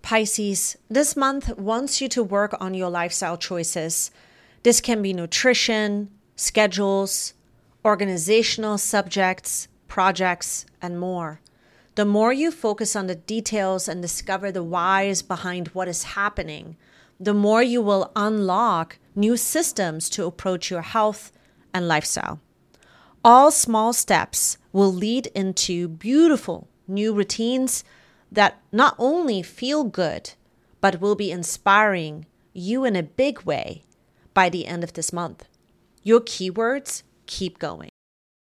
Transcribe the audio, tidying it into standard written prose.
Pisces, this month wants you to work on your lifestyle choices. This can be nutrition, schedules, organizational subjects, projects, and more. The more you focus on the details and discover the whys behind what is happening, the more you will unlock new systems to approach your health and lifestyle. All small steps will lead into beautiful new routines that not only feel good, but will be inspiring you in a big way by the end of this month. Your keywords: keep going.